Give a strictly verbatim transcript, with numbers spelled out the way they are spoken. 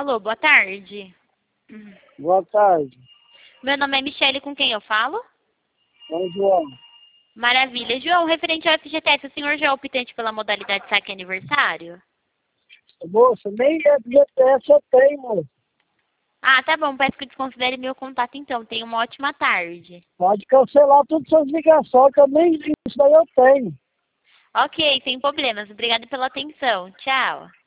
Alô, boa tarde. Hum. Boa tarde. Meu nome é Michele, com quem eu falo? É o João. Maravilha. João, referente ao F G T S, o senhor já é optante pela modalidade saque aniversário? Moça, nem F G T S eu tenho, moça. Ah, tá bom. Peço que desconsidere meu contato então. Tenha uma ótima tarde. Pode cancelar todas as suas ligações, que eu nem isso aí eu tenho. Ok, sem problemas. Obrigada pela atenção. Tchau.